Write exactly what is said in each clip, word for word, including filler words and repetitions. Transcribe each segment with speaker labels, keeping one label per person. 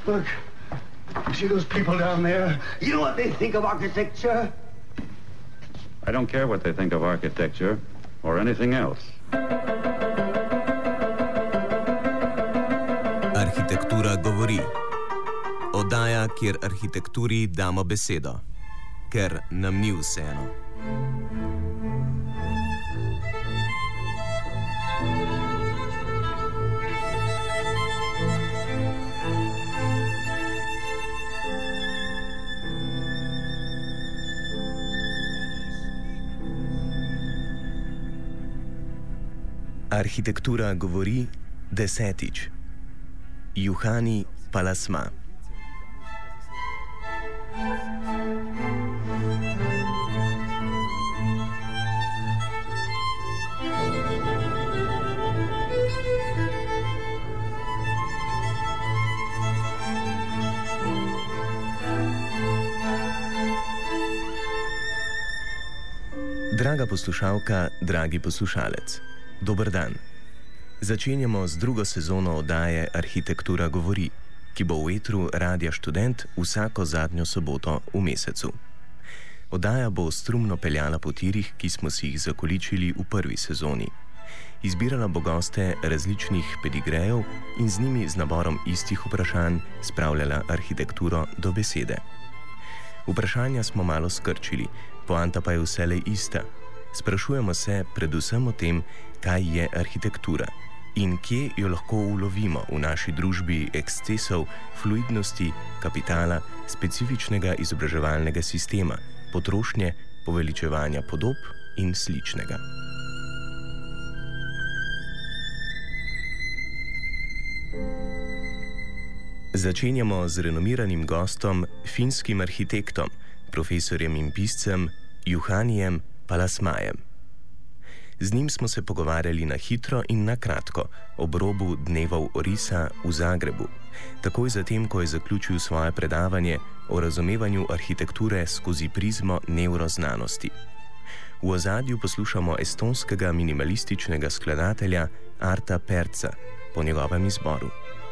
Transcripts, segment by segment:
Speaker 1: Look, you see those people down there? You know what they think of architecture?
Speaker 2: I don't care what they think of architecture or anything else.
Speaker 3: Arhitektura govori. Oddaja, kjer arhitekturi damo besedo, ker nam ni vseeno. Arhitektura govori desetič. Juhani Palasma. Draga poslušalka, dragi poslušalec, dober dan. Začenjamo z drugo sezono oddaje Arhitektura govori, ki bo v etru Radia Študent vsako zadnjo soboto v mesecu. Oddaja bo strumno peljala po tirih, ki smo si jih zakoličili v prvi sezoni. Izbirala bo goste različnih pedigrejev in z njimi z naborom istih vprašanj spravljala arhitekturo do besede. Vprašanja smo malo skrčili, poanta pa je vselej ista. Sprašujemo se predvsem o tem, kaj je arhitektura in kje jo lahko ulovimo v naši družbi ekscesov, fluidnosti, kapitala, specifičnega izobraževalnega sistema, potrošnje, poveličevanja podob in sličnega. Začenjamo z renomiranim gostom, finskim arhitektom, profesorjem in piscem Juhanijem Palasmajem. Z njim smo se pogovarjali na hitro in na kratko ob robu dnevov Orisa v Zagrebu, takoj zatem, ko je zaključil svoje predavanje o razumevanju arhitekture skozi prizmo nevroznanosti. V ozadju poslušamo estonskega minimalističnega skladatelja Arta Perca po njegovem izboru.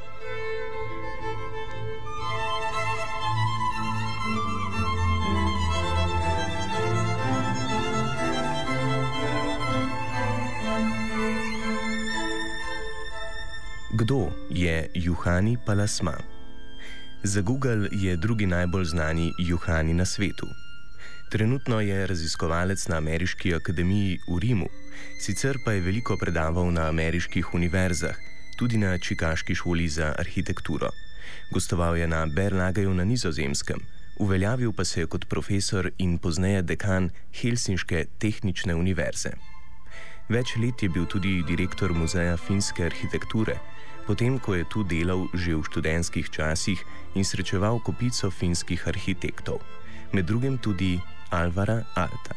Speaker 3: Kdo je Juhani Palasma? Za Google je drugi najbolj znani Juhani na svetu. Trenutno je raziskovalec na Ameriški akademiji v Rimu, sicer pa je veliko predaval na ameriških univerzah, tudi na Čikaški šoli za arhitekturo. Gostoval je na Berlagaju na Nizozemskem, uveljavil pa se je kot profesor in pozneje dekan Helsinške tehnične univerze. Več let je bil tudi direktor Muzeja finske arhitekture, potem ko je tu delal že v študentskih časih in srečeval kopico finskih arhitektov, med drugim tudi Alvara Aalta.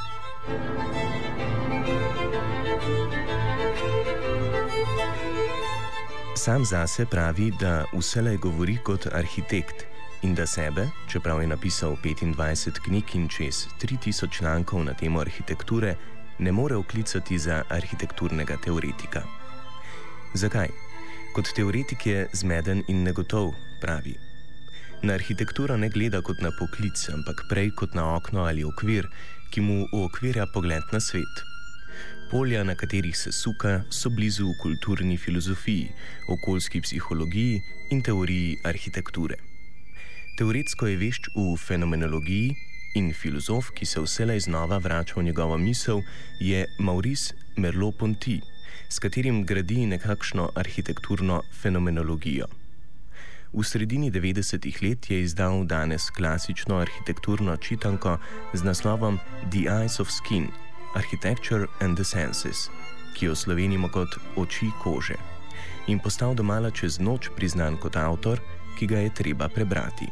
Speaker 3: Sam zase pravi, da vselej govori kot arhitekt in da sebe, čeprav je napisal petindvajset knjig in čez tri tisoč člankov na temo arhitekture, ne more oklicati za arhitekturnega teoretika. Zakaj? Kot teoretik je zmeden in negotov, pravi. Na arhitekturo ne gleda kot na poklic, ampak prej kot na okno ali okvir, ki mu uokvirja pogled na svet. Polja, na katerih se suka, so blizu kulturni filozofiji, okoljski psihologiji in teoriji arhitekture. Teoretsko je vešč v fenomenologiji in filozof, ki se vselej znova vrača v njegovo misel, je Maurice Merleau-Ponty, s katerim gradi nekakšno arhitekturno fenomenologijo. V sredini devetdesetih let je izdal danes klasično arhitekturno čitanko z naslovom The Eyes of Skin – Architecture and the Senses, ki jo slovenimo kot Oči kože, in postal domala čez noč priznan kot avtor, ki ga je treba prebrati.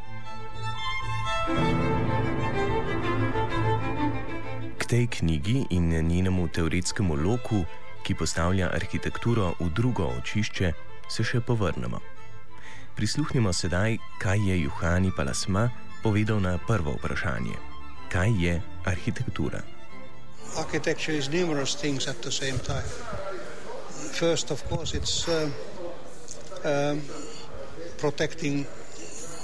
Speaker 3: K tej knjigi in njenemu teoretskemu loku, ki postavlja arhitekturo v drugo očišče, se še povrnemo. Prisluhnimo sedaj, kaj je Juhani Palasma povedal na prvo vprašanje. Kaj je arhitektura?
Speaker 4: Architecture is numerous things at the same time. First, of course, it's uh, um, protecting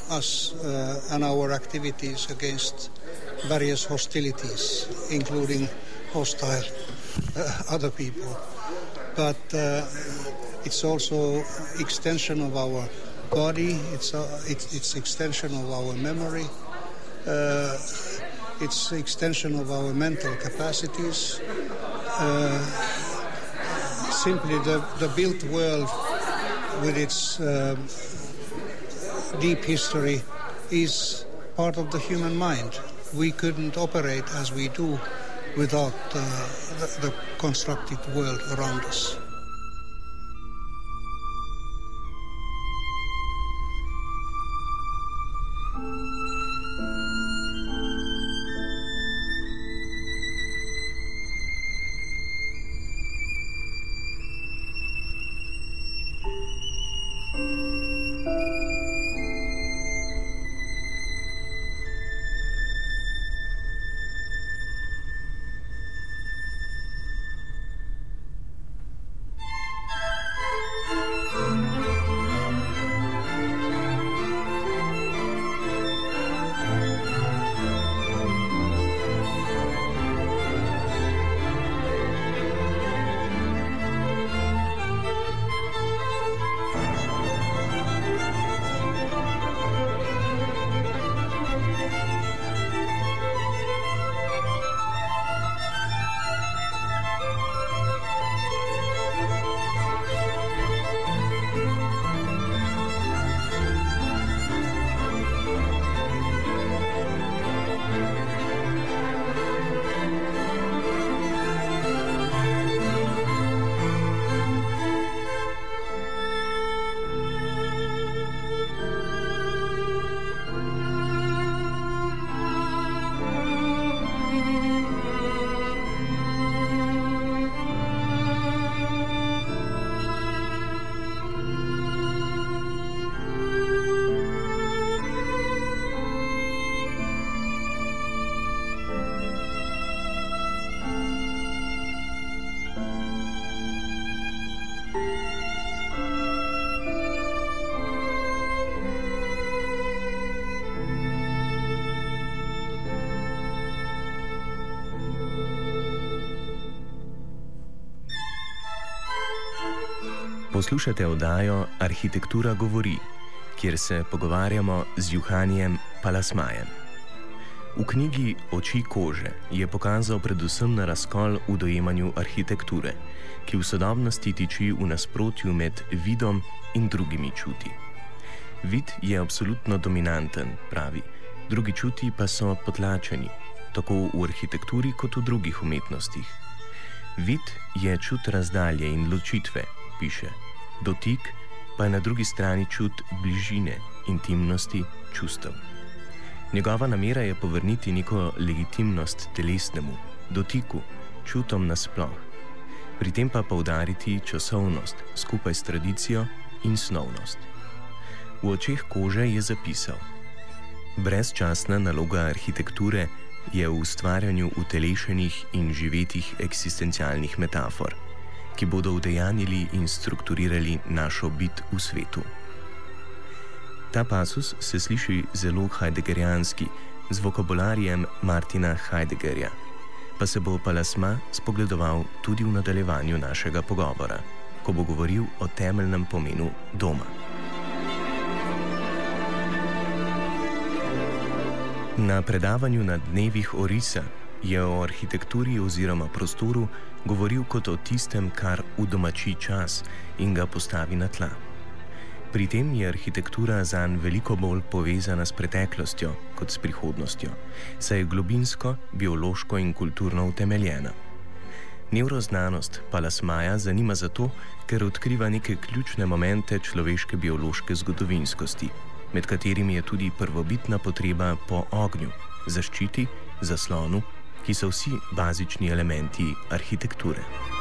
Speaker 4: us uh, and our activities against various hostilities, including hostile uh, other people. But uh, it's also extension of our body, it's, uh, it's, it's extension of our memory, uh, it's extension of our mental capacities. Uh, simply the, the built world with its uh, deep history is part of the human mind. We couldn't operate as we do without uh, the, the constructed world around us.
Speaker 3: Poslušate oddajo Arhitektura govori, kjer se pogovarjamo z Juhanijem Palasmajem. V knjigi Oči kože je pokazal predvsem na razkol v dojemanju arhitekture, ki v sodobnosti tiči v nasprotju med vidom in drugimi čuti. Vid je absolutno dominanten, pravi, drugi čuti pa so potlačeni, tako v arhitekturi kot v drugih umetnostih. Vid je čut razdalje in ločitve, piše. Dotik pa je na drugi strani čut bližine, intimnosti, čustev. Njegova namera je povrniti neko legitimnost telesnemu, dotiku, čutom nasploh. Pri tem pa poudariti časovnost skupaj s tradicijo in snovnost. V Očeh kože je zapisal: brezčasna naloga arhitekture je v ustvarjanju utelešenih in živetih eksistencialnih metafor, ki bodo udejanili in strukturirali našo bit v svetu. Ta pasus se sliši zelo heideggerijanski, z vokabularjem Martina Heideggerja, pa se bo Palasma spogledoval tudi v nadaljevanju našega pogovora, ko bo govoril o temeljnem pomenu doma. Na predavanju na dnevih Orisa je o arhitekturi oziroma prostoru govoril kot o tistem, kar udomači čas in ga postavi na tla. Pri tem je arhitektura zanj veliko bolj povezana s preteklostjo kot s prihodnostjo, saj je globinsko, biološko in kulturno utemeljena. Nevroznanost Palasmaja zanima zato, ker odkriva neke ključne momente človeške biološke zgodovinskosti, med katerimi je tudi prvobitna potreba po ognju, zaščiti, zaslonu, ki so vsi bazični elementi arhitekture.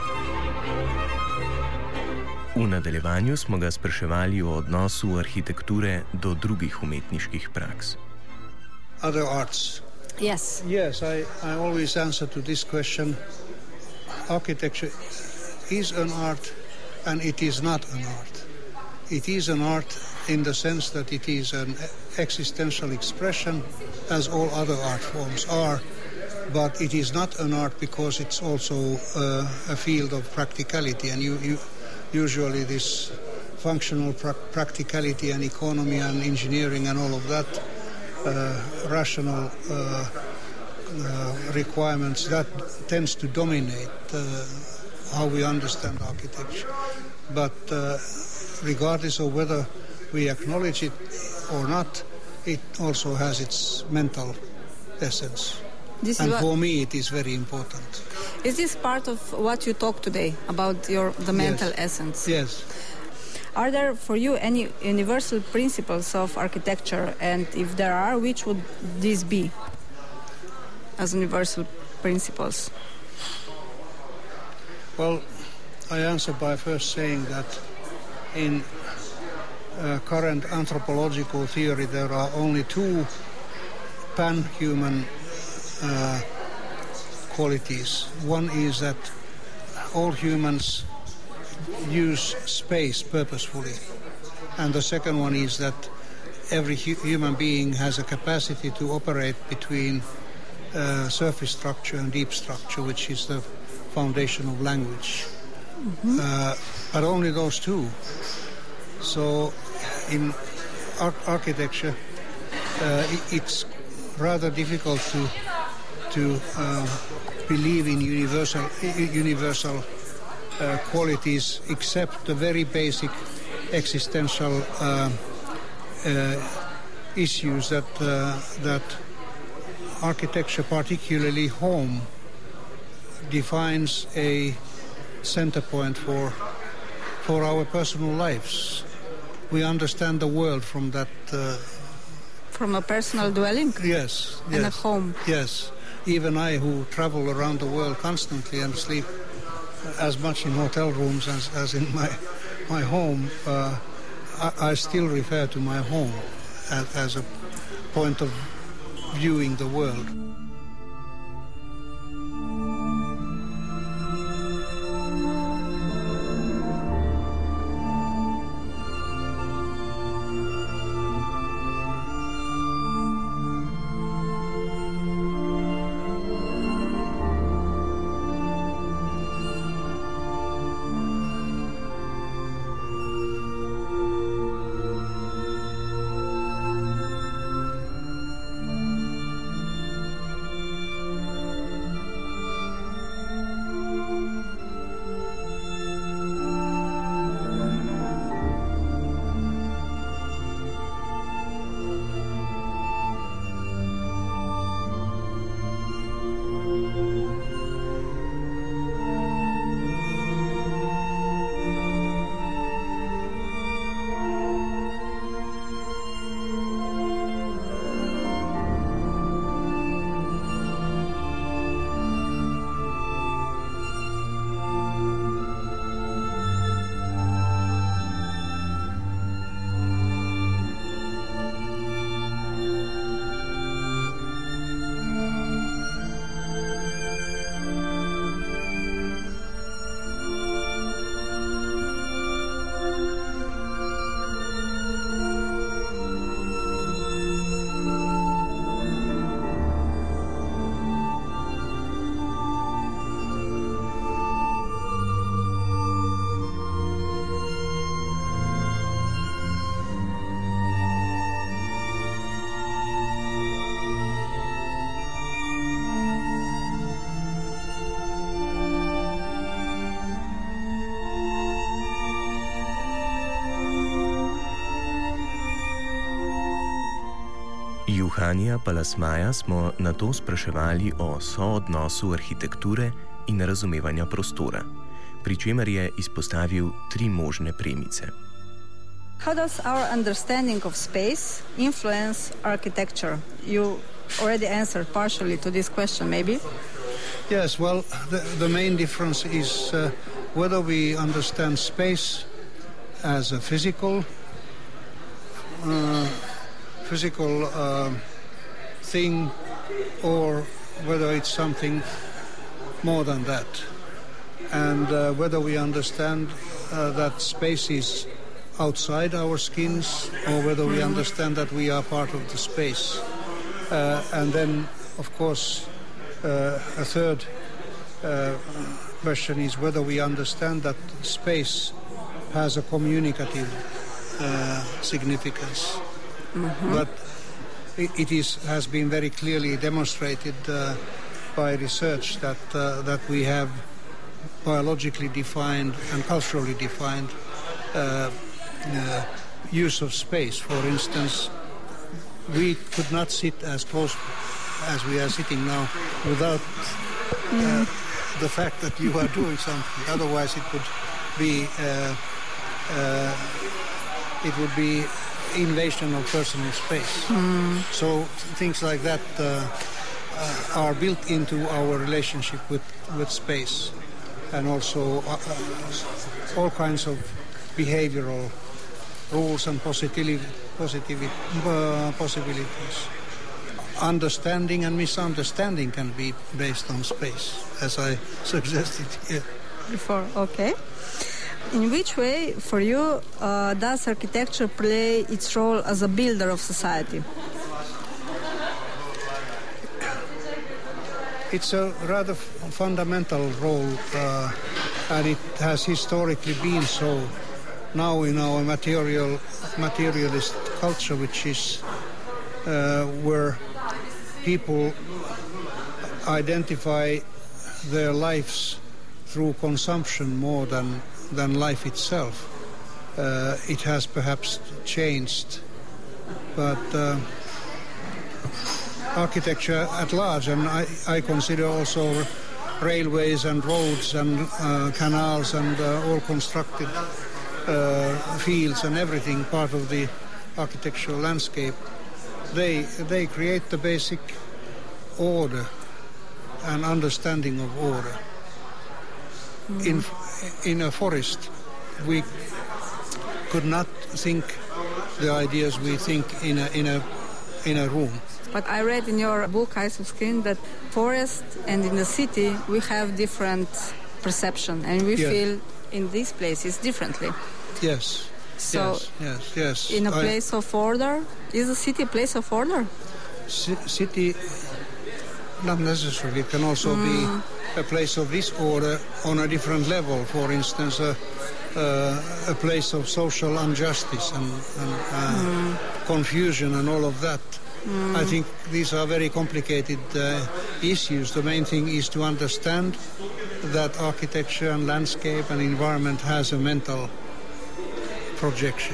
Speaker 3: V nadaljevanju smo ga spraševali o odnosu arhitekture do drugih umetniških praks.
Speaker 4: Other arts.
Speaker 5: Yes.
Speaker 4: Yes, I, I always answer to this question. Architecture is an art and it is not an art. it is an art in the sense that it is an existential expression, as all other art forms are, but it is not an art because it's also uh, a field of practicality, and you, you usually this functional pra- practicality and economy and engineering and all of that, uh, rational uh, uh, requirements, that tends to dominate uh, how we understand architecture. But uh, regardless of whether we acknowledge it or not, it also has its mental essence.
Speaker 5: This
Speaker 4: and
Speaker 5: is what,
Speaker 4: for me, it is very important.
Speaker 5: Is this part of what you talk today about your the mental
Speaker 4: yes.
Speaker 5: essence?
Speaker 4: Yes.
Speaker 5: Are there for you any universal principles of architecture, and if there are, which would these be as universal principles?
Speaker 4: Well, I answer by first saying that in uh, current anthropological theory there are only two pan-human uh, qualities. One is that all humans use space purposefully, and the second one is that every hu- human being has a capacity to operate between uh, surface structure and deep structure, which is the foundation of language. Mm-hmm. Uh, but only those two. So in ar- architecture uh, it, it's rather difficult to to uh, believe in universal universal uh, qualities, except the very basic existential uh, uh, issues that uh, that architecture, particularly home, defines a center point for for our personal lives. We understand the world from that. Uh,
Speaker 5: from a personal dwelling?
Speaker 4: Yes.
Speaker 5: And
Speaker 4: yes,
Speaker 5: a home?
Speaker 4: Yes. Even I, who travel around the world constantly and sleep as much in hotel rooms as, as in my my home, uh, I, I still refer to my home as, as a point of viewing the world.
Speaker 3: Juhanija Palasmaja smo nato spraševali o soodnosu arhitekture in razumevanja prostora, pri čemer je izpostavil tri možne premice.
Speaker 5: How does our understanding of space influence architecture? You already answered partially to this question, maybe?
Speaker 4: Yes, well, the, the main difference is uh, whether we understand space as a physical uh, physical uh, thing, or whether it's something more than that, and uh, whether we understand uh, that spaces outside our skins or whether we understand that we are part of the space. Uh, and then, of course, uh, a third uh, question is whether we understand that space has a communicative uh, significance. Mm-hmm. But it, it is has been very clearly demonstrated uh, by research that uh, that we have biologically defined and culturally defined uh, uh, use of space. For instance, we could not sit as close as we are sitting now without uh, the fact that you are doing something. Otherwise, it would be uh, uh, it would be invasion of personal space. Mm. So things like that uh, uh, are built into our relationship with, with space, and also uh, uh, all kinds of behavioral rules and positivity, positivity, uh, possibilities. Understanding and misunderstanding can be based on space, as I suggested here.
Speaker 5: Before, okay. In which way, for you, uh, does architecture play its role as a builder of society?
Speaker 4: It's a rather f- fundamental role, uh, and it has historically been so. Now in our material, materialist culture, which is uh, where people identify their lives through consumption more than, than life itself, uh, it has perhaps changed. But uh, architecture at large, and I, I consider also railways and roads and uh, canals and uh, all constructed uh, fields and everything part of the architectural landscape, they they create the basic order and understanding of order. Mm-hmm. In in a forest, we could not think the ideas we think in a in a in a room.
Speaker 5: But I read in your book, Eyes of Skin, that forest and in the city we have different perception, and we
Speaker 4: yes.
Speaker 5: feel in these places differently.
Speaker 4: Yes.
Speaker 5: So,
Speaker 4: yes, yes, yes.
Speaker 5: In a
Speaker 4: I,
Speaker 5: place of order, is the city a place of order?
Speaker 4: C- city, not necessarily. It can also mm. be a place of disorder on a different level. For instance, a, uh, a place of social injustice and, and uh, mm. confusion and all of that. Mm. I think these are very complicated uh, issues. The main thing is to understand that architecture and landscape and environment has a mental projection.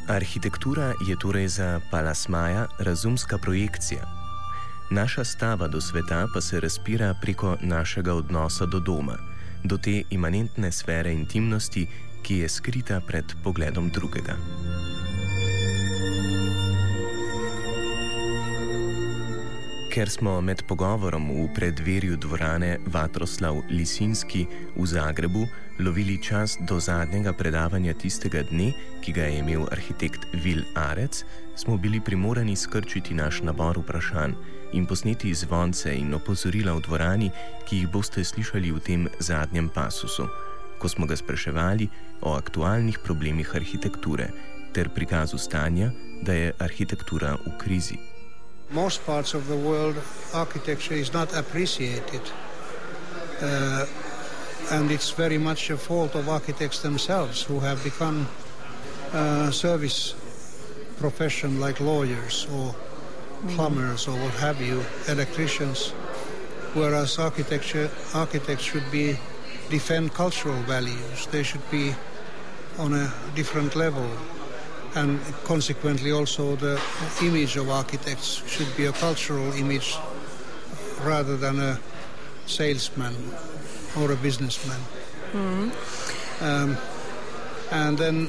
Speaker 3: Arhitektura je torej za Palasmaja razumska projekcija. Naša stava do sveta pa se razpira preko našega odnosa do doma, do te imanentne sfere intimnosti, ki je skrita pred pogledom drugega. Ker smo med pogovorom v predverju dvorane Vatroslav Lisinski v Zagrebu lovili čas do zadnjega predavanja tistega dne, ki ga je imel arhitekt Vil Arec, smo bili primorani skrčiti naš nabor vprašanj in posneti zvonce in opozorila v dvorani, ki jih boste slišali v tem zadnjem pasusu, ko smo ga spraševali o aktualnih problemih arhitekture ter prikazu stanja, da je arhitektura v krizi.
Speaker 4: Most parts of the world, architecture is not appreciated. Uh, and it's very much a fault of architects themselves, who have become uh, service profession like lawyers or plumbers or what have you, electricians, whereas architecture, architects should be defend cultural values. They should be on a different level. And consequently also the image of architects should be a cultural image rather than a salesman or a businessman. Mm-hmm. Um, and then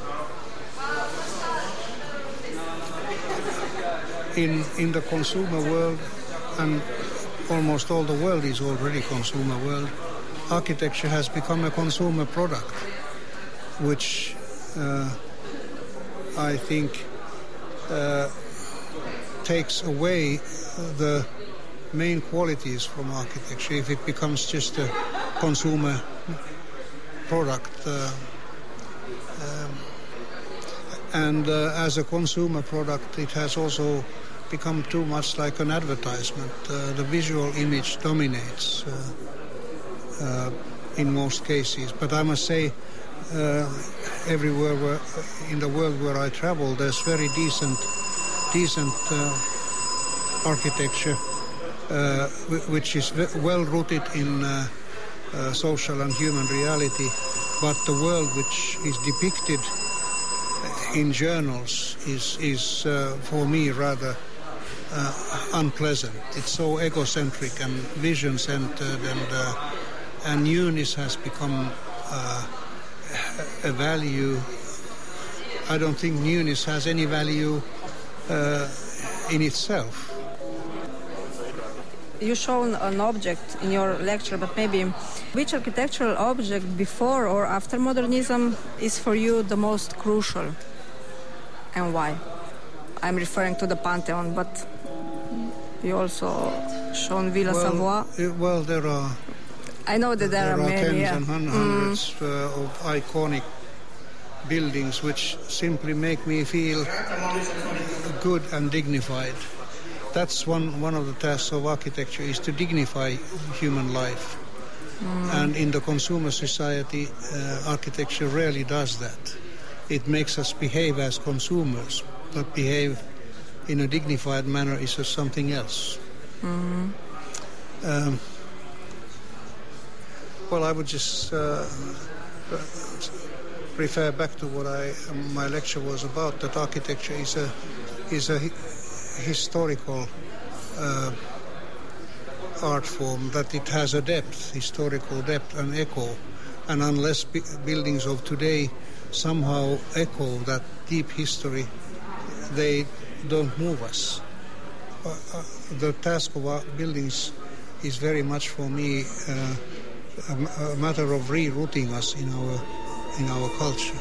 Speaker 4: in, in the consumer world, and almost all the world is already consumer world, architecture has become a consumer product, which uh, I think uh, takes away the main qualities from architecture if it becomes just a consumer product. Uh, um, and uh, as a consumer product, it has also become too much like an advertisement. Uh, the visual image dominates uh, uh, in most cases. But I must say, Uh, everywhere where, in the world where I travel, there's very decent, decent uh, architecture, uh, which is well rooted in uh, uh, social and human reality. But the world which is depicted in journals is, is uh, for me, rather uh, unpleasant. It's so egocentric and vision-centered, and uh, and newness has become Uh, a value. I don't think newness has any value uh, in itself.
Speaker 5: You shown an object in your lecture, but maybe which architectural object before or after modernism is for you the most crucial, and why? I'm referring to the Pantheon, but you also shown Villa
Speaker 4: well,
Speaker 5: Savoy.
Speaker 4: Uh, well, there are
Speaker 5: I know that there,
Speaker 4: there
Speaker 5: are,
Speaker 4: are
Speaker 5: many,
Speaker 4: tens
Speaker 5: yeah.
Speaker 4: and hundreds mm. uh, of iconic buildings which simply make me feel good and dignified. That's one, one of the tasks of architecture, is to dignify human life. Mm. And in the consumer society, uh, architecture rarely does that. It makes us behave as consumers, but behave in a dignified manner is something else. Mm. Um, Well, I would just uh, refer back to what I my lecture was about. That architecture is a is a hi- historical uh, art form. That it has a depth, historical depth, and echo. And unless b- buildings of today somehow echo that deep history, they don't move us. Uh, uh, the task of our buildings is very much for me. Uh, A, a matter of rerouting us in our in our culture.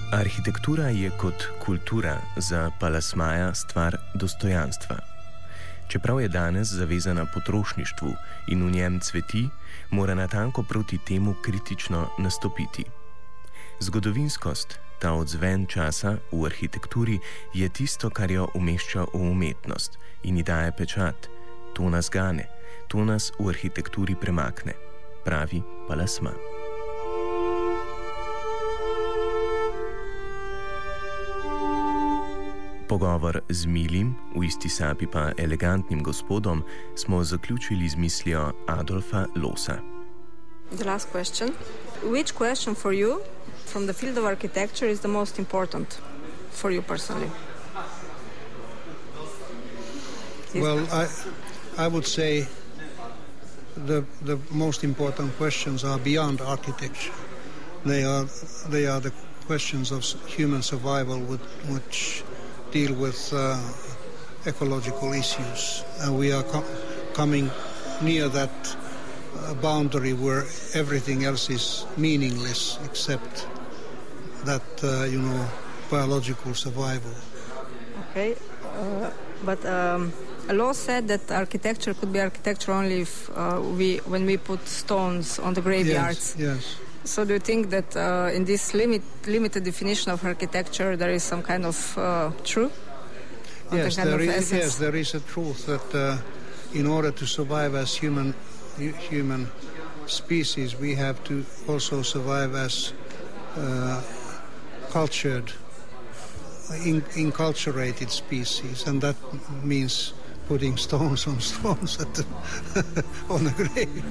Speaker 3: Arhitektura je kot kultura za Palasmaja stvar dostojanstva. Čeprav je danes zavezana potrošništvu in v njem cveti, mora natanko proti temu kritično nastopiti. Zgodovinskost, ta odzven časa v arhitekturi, je tisto, kar jo umešča v umetnost in ji daje pečat. To nas gane, to nas v arhitekturi premakne, pravi Palasma. Pogovor z milim, v isti sapi pa elegantnim gospodom smo zaključili z mislijo Adolfa Lohsa.
Speaker 5: The last question. Which question for you from the field of architecture is the most important for you personally?
Speaker 4: Well, I, I would say the the most important questions are beyond architecture. They are they are the questions of human survival, with, which deal with uh, ecological issues, and we are com- coming near that uh, boundary where everything else is meaningless except that uh, you know biological survival.
Speaker 5: Okay, uh, but um, Lohs said that architecture could be architecture only if uh, we when we put stones on the graveyards.
Speaker 4: Yes. Yes.
Speaker 5: So do you think that uh, in this limit, limited definition of architecture there is some kind of uh, truth?
Speaker 4: Yes,
Speaker 5: kind
Speaker 4: there
Speaker 5: of
Speaker 4: is, yes, there is a truth that uh, in order to survive as human human species, we have to also survive as uh, cultured, in, inculturated species, and that means putting stones on stones at the on the grave.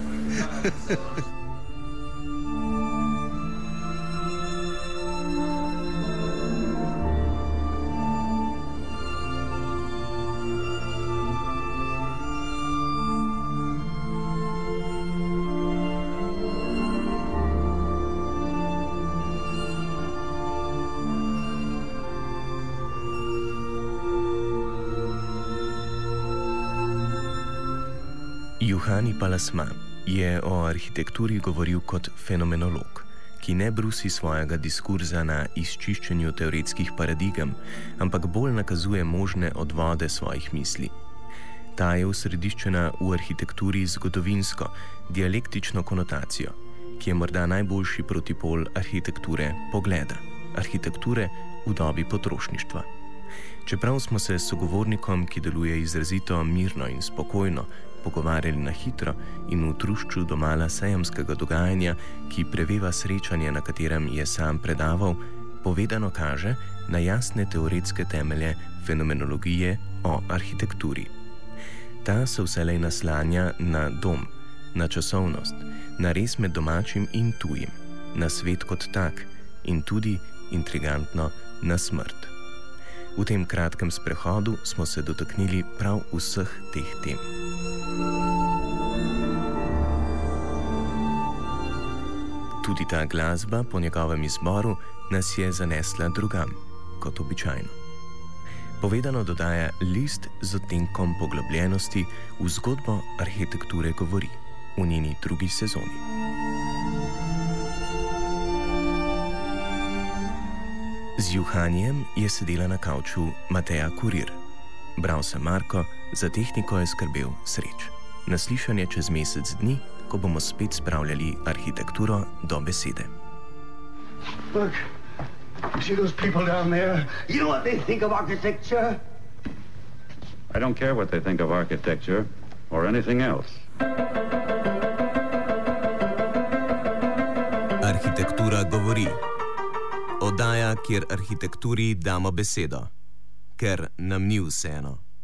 Speaker 3: Juhani Palasma je o arhitekturi govoril kot fenomenolog, ki ne brusi svojega diskurza na izčiščenju teoretskih paradigem, ampak bolj nakazuje možne odvode svojih misli. Ta je usrediščena v arhitekturi zgodovinsko, dialektično konotacijo, ki je morda najboljši protipol arhitekture pogleda, arhitekture v dobi potrošništva. Čeprav smo se s sogovornikom, ki deluje izrazito mirno in spokojno, pogovarjali na hitro in v trušču domala sejemskega dogajanja, ki preveva srečanje, na katerem je sam predaval, povedano kaže na jasne teoretske temelje fenomenologije o arhitekturi. Ta se vselej naslanja na dom, na časovnost, na res med domačim in tujim, na svet kot tak in tudi, intrigantno, na smrt. V tem kratkem sprehodu smo se dotaknili prav vseh teh tem. Tudi ta glasba po njegovem izboru nas je zanesla drugam, kot običajno. Povedano dodaja list z odtenkom poglobljenosti v zgodbo arhitekture govori v njeni drugi sezoni. Z Juhanjem je sedela na kavču Mateja Kurir. Bral sem Marko, za tehniko je skrbel Sreč. Naslišanje čez mesec dni, ko bomo spet spravljali arhitekturo do besede.
Speaker 1: Look, you see those people down there? You know what they think of architecture?
Speaker 2: I don't care what they think of architecture or anything else.
Speaker 3: Arhitektura govori. Oddaja, kjer arhitekturi damo besedo, ker nam ni vseeno.